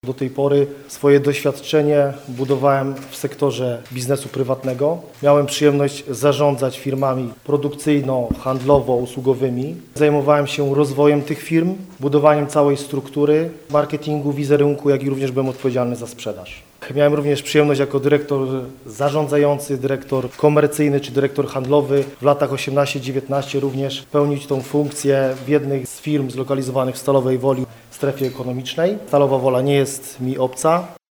Do tej pory swoje doświadczenie budowałem w sektorze biznesu prywatnego. Miałem przyjemność zarządzać firmami produkcyjno-handlowo-usługowymi. Zajmowałem się rozwojem tych firm, budowaniem całej struktury, marketingu, wizerunku, jak i również byłem odpowiedzialny za sprzedaż. Miałem również przyjemność jako dyrektor zarządzający, dyrektor komercyjny czy dyrektor handlowy w latach 18-19 również pełnić tą funkcję w jednej z firm zlokalizowanych w Stalowej Woli w strefie ekonomicznej. Stalowa Wola nie jest mi obca.